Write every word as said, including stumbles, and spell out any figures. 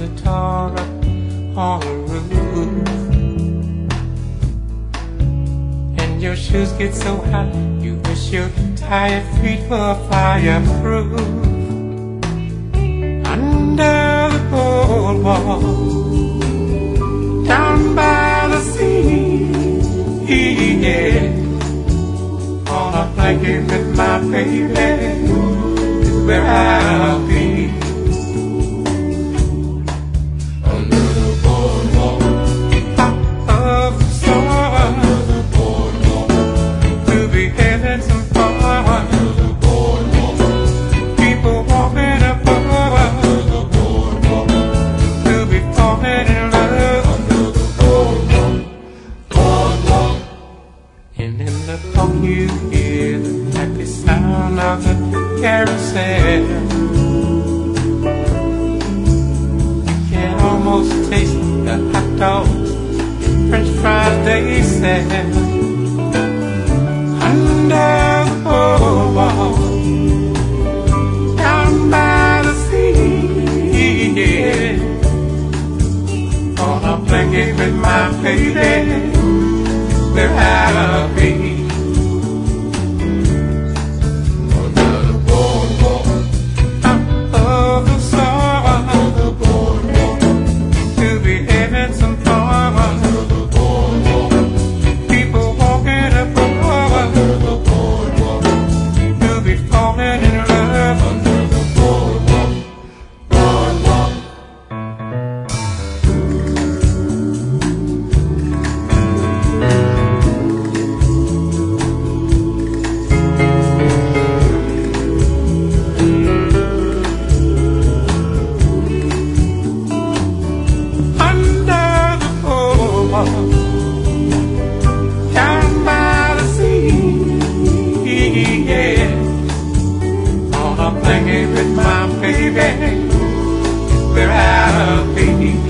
are torn up on the roof, and your shoes get so hot you wish your tired feet were fireproof. Under the boardwalk, down by the sea, yeah, on a blanket with my baby is where I'll be. Under the boardwalk, top of the sun, under the boardwalk, we'll be having some fun. Under the boardwalk, people walking above. Under the boardwalk, we'll be falling in love. Under the boardwalk, boardwalk. And in the park you hear the happy sound of the carousel. You can almost taste the hot dogs, French fries they sell. Under the boardwalk, down by the sea, yeah, on a blanket with my baby, where I'll be. Under the boardwalk, top of the sun, under the boardwalk, we'll be having some fun. Under the boardwalk, people walking above. Under the boardwalk, we'll be falling in love. Under the boardwalk, boardwalk. Down by the sea, yeah, on a blanket with my baby, where I'll be.